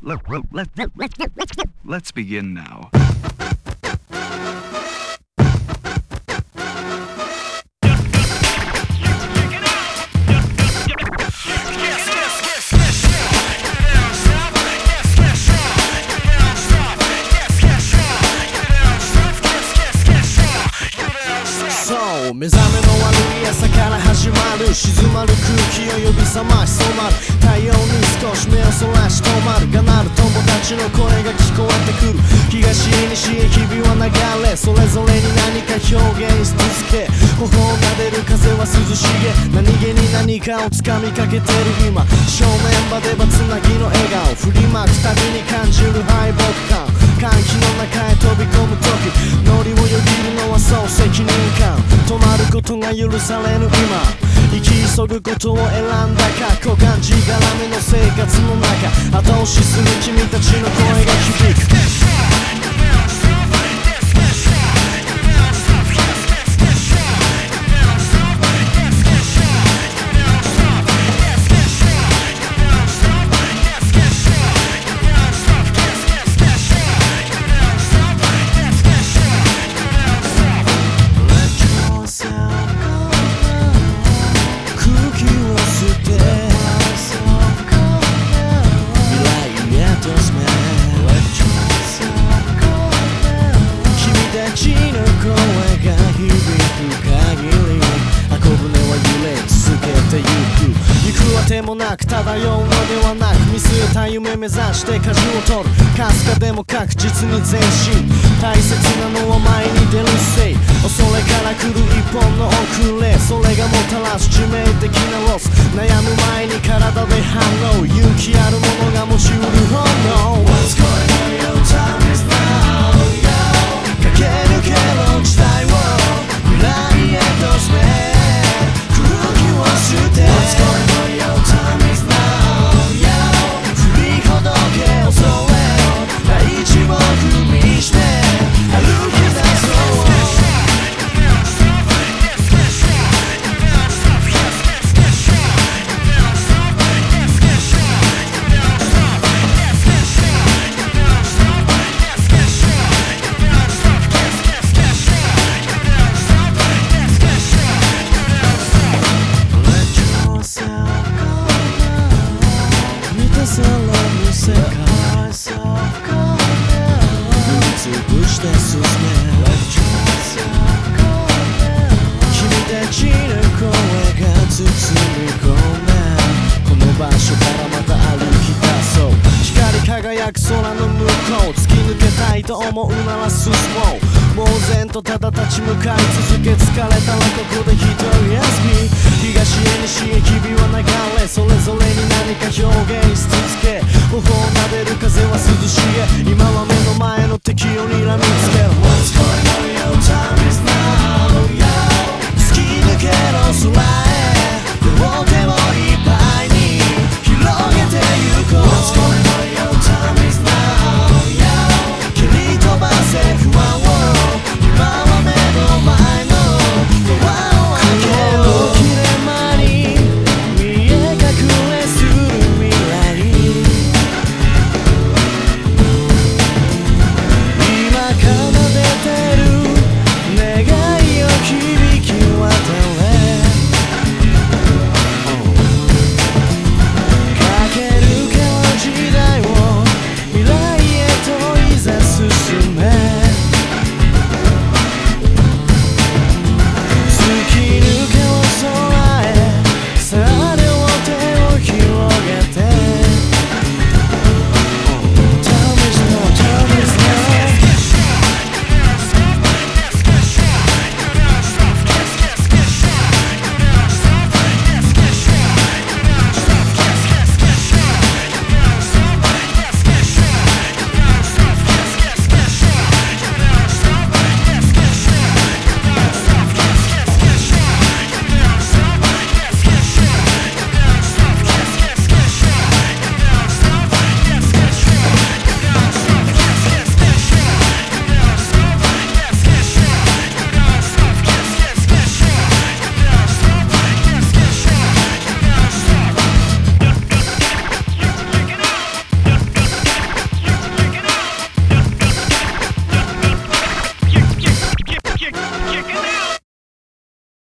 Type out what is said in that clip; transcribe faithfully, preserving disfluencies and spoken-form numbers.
let, let, let, let's begin now. そう、目覚めの悪い朝から始まる静まる空気を呼び覚まし染まる太陽に少し目をそらし止まるがなる友達の声が聞こえてくる東へ西へ日々は流れそれぞれに何か表現し続け頬を撫でる風は涼しげ何気に何かをつかみかけてる今正面場ではつなぎの笑顔振りまくたびに感じる敗北感歓喜の中へ飛び込む時ノリをよぎるのはそう責任感止まることが許されぬ今生き急ぐことを選んだか股間地絡めの生活の中後押しする君たちの声が響くでもなく漂うのではなく見据えた夢目指して舵を取るかすかでも確実に前進大切なのは前に出るせい恐れから来る一本の遅れそれがもたらす致命的なロス悩む前に体で反応勇気あるものが持ちうる本能 What's going on your time is now yo 駆け抜けろ時代を未来へと進め空気を捨て What's going on your time is now yo 振りほどけ恐れを大地を踏みしめ歩き出そうさらぬ世界潰して進め君たちの声が包み込めこの場所からまた歩き出そう光り輝く空の向こう突き抜けたいと思うなら進もう呆然とただ立ち向かい続け疲れたらここで一人休み東へ西へ日々は流れそれぞれに何か表現し続け